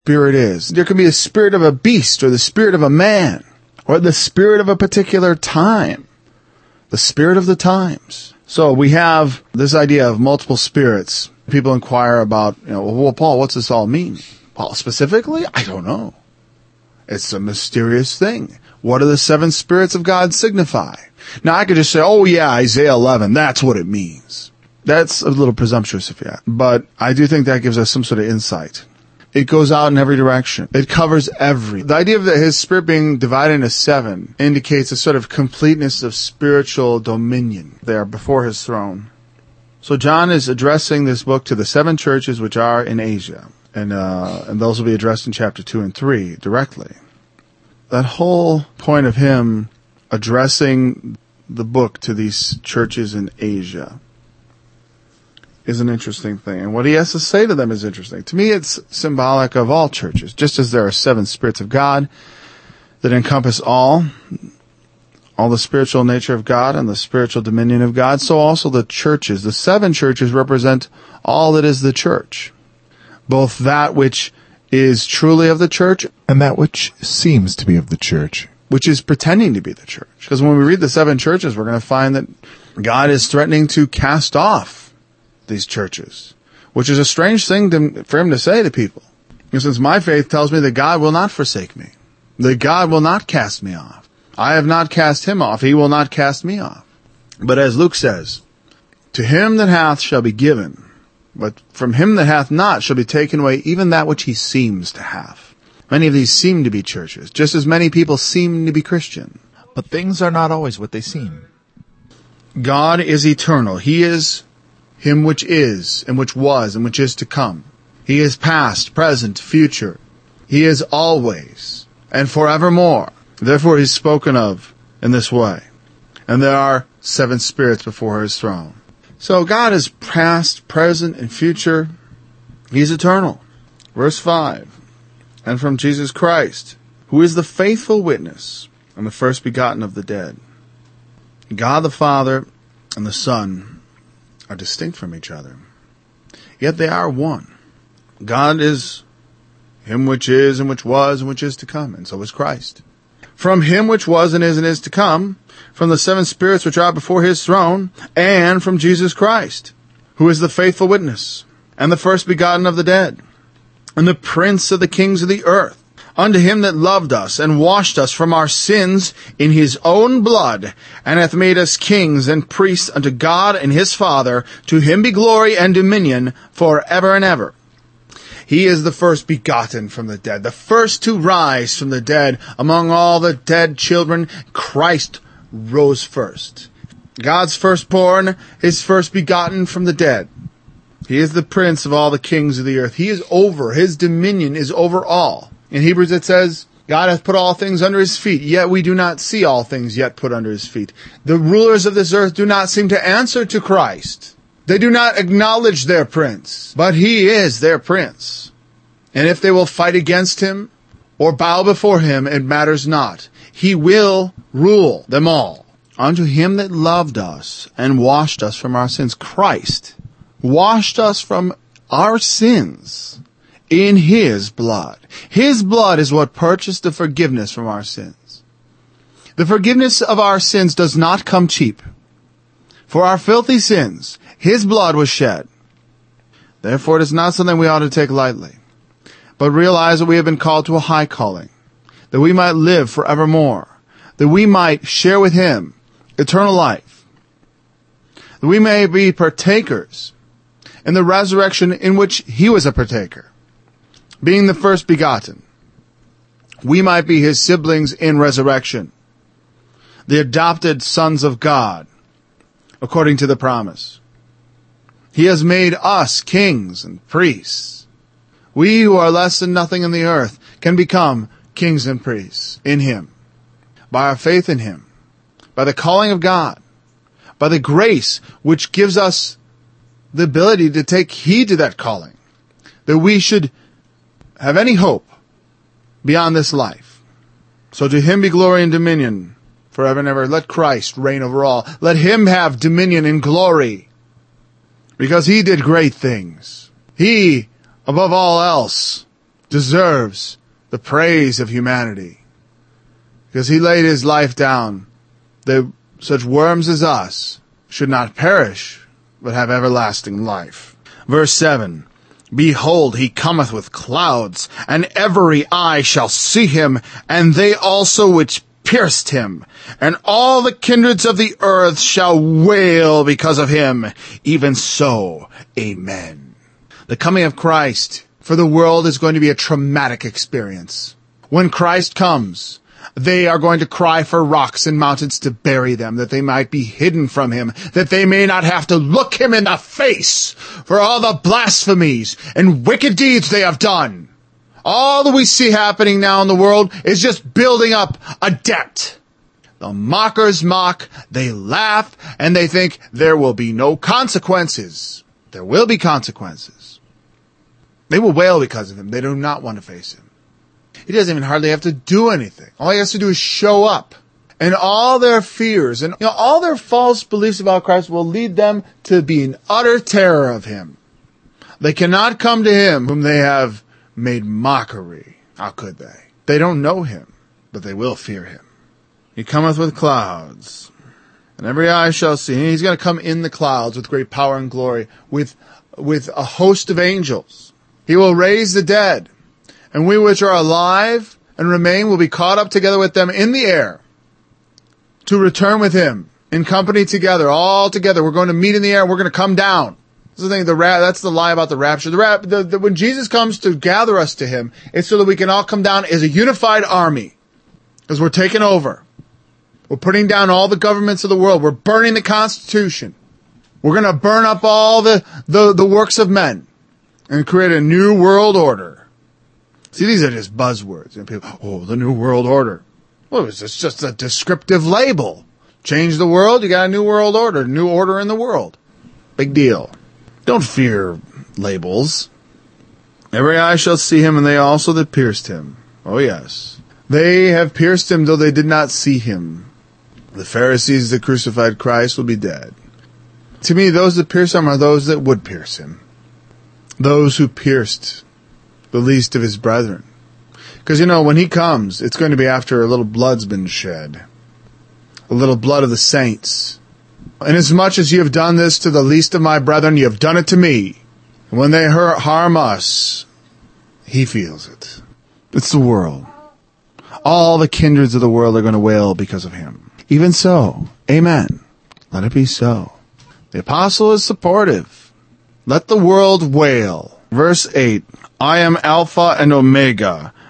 spirit is. There can be a spirit of a beast or the spirit of a man or the spirit of a particular time, the spirit of the times. So we have this idea of multiple spirits. People inquire about, well, Paul, what's this all mean? Paul specifically? I don't know. It's a mysterious thing. What do the seven spirits of God signify? Now I could just say, oh yeah, Isaiah 11, that's what it means. That's a little presumptuous if you ask. But I do think that gives us some sort of insight. It goes out in every direction. It covers the idea of his spirit being divided into seven indicates a sort of completeness of spiritual dominion there before his throne. So John is addressing this book to the seven churches which are in Asia. And those will be addressed in chapter 2 and 3 directly. That whole point of him addressing the book to these churches in Asia is an interesting thing. And what he has to say to them is interesting. To me, it's symbolic of all churches. Just as there are seven spirits of God that encompass all the spiritual nature of God and the spiritual dominion of God, so also the churches. The seven churches represent all that is the church. Both that which is truly of the church and that which seems to be of the church, which is pretending to be the church. Because when we read the seven churches, we're going to find that God is threatening to cast off these churches, which is a strange thing for him to say to people. And since my faith tells me that God will not forsake me, that God will not cast me off. I have not cast him off. He will not cast me off. But as Luke says, to him that hath shall be given, but from him that hath not shall be taken away even that which he seems to have. Many of these seem to be churches, just as many people seem to be Christian. But things are not always what they seem. God is eternal. He is him which is, and which was, and which is to come. He is past, present, future. He is always, and forevermore. Therefore he is spoken of in this way. And there are seven spirits before his throne. So God is past, present, and future. He's eternal. Verse 5. And from Jesus Christ, who is the faithful witness and the first begotten of the dead. God the Father and the Son are distinct from each other, yet they are one. God is him which is, and which was, and which is to come, and so is Christ. From him which was, and is to come, from the seven spirits which are before his throne, and from Jesus Christ, who is the faithful witness, and the first begotten of the dead, and the prince of the kings of the earth, unto him that loved us, and washed us from our sins in his own blood, and hath made us kings and priests unto God and his Father. To him be glory and dominion for ever and ever. He is the first begotten from the dead, the first to rise from the dead. Among all the dead children, Christ rose first. God's firstborn is first begotten from the dead. He is the prince of all the kings of the earth. He is over, his dominion is over all. In Hebrews it says, God hath put all things under his feet, yet we do not see all things yet put under his feet. The rulers of this earth do not seem to answer to Christ. They do not acknowledge their prince, but he is their prince. And if they will fight against him or bow before him, it matters not. He will rule them all. Unto him that loved us and washed us from our sins. Christ washed us from our sins in his blood. His blood is what purchased the forgiveness from our sins. The forgiveness of our sins does not come cheap. For our filthy sins, his blood was shed. Therefore, it is not something we ought to take lightly, but realize that we have been called to a high calling, that we might live forevermore, that we might share with him eternal life, that we may be partakers in the resurrection in which he was a partaker. Being the first begotten, we might be his siblings in resurrection, the adopted sons of God, according to the promise. He has made us kings and priests. We who are less than nothing in the earth can become kings and priests in him, by our faith in him, by the calling of God, by the grace which gives us the ability to take heed to that calling, that we should have any hope beyond this life. So to him be glory and dominion forever and ever. Let Christ reign over all. Let him have dominion and glory, because he did great things. He, above all else, deserves the praise of humanity. Because he laid his life down that such worms as us should not perish, but have everlasting life. Verse 7, Behold, he cometh with clouds, and every eye shall see him, and they also which pierced him. And all the kindreds of the earth shall wail because of him. Even so, amen. The coming of Christ for the world is going to be a traumatic experience. When Christ comes, they are going to cry for rocks and mountains to bury them, that they might be hidden from him, that they may not have to look him in the face for all the blasphemies and wicked deeds they have done. All that we see happening now in the world is just building up a debt. The mockers mock, they laugh, and they think there will be no consequences. There will be consequences. They will wail because of him. They do not want to face him. He doesn't even hardly have to do anything. All he has to do is show up. And all their fears and all their false beliefs about Christ will lead them to be in utter terror of him. They cannot come to him whom they have made mockery. How could they? They don't know him, but they will fear him. He cometh with clouds, and every eye shall see him. He's going to come in the clouds with great power and glory, with a host of angels. He will raise the dead, and we which are alive and remain will be caught up together with them in the air to return with him in company together, all together. We're going to meet in the air. We're going to come down. That's the thing. That's the lie about the rapture. When Jesus comes to gather us to him, it's so that we can all come down as a unified army, because we're taking over. We're putting down all the governments of the world. We're burning the Constitution. We're going to burn up all the works of men and create a new world order. See, these are just buzzwords. People, the new world order. Well, it's just a descriptive label. Change the world, you got a new world order, new order in the world. Big deal. Don't fear labels. Every eye shall see him, and they also that pierced him. Oh, yes. They have pierced him, though they did not see him. The Pharisees that crucified Christ will be dead. To me, those that pierce him are those that would pierce him. Those who pierced the least of his brethren. Because, when he comes, it's going to be after a little blood's been shed. A little blood of the saints. Inasmuch as you have done this to the least of my brethren, you have done it to me. And when they harm us, he feels it. It's the world. All the kindreds of the world are going to wail because of him. Even so, amen. Let it be so. The apostle is supportive. Let the world wail. Verse 8, I am Alpha and Omega,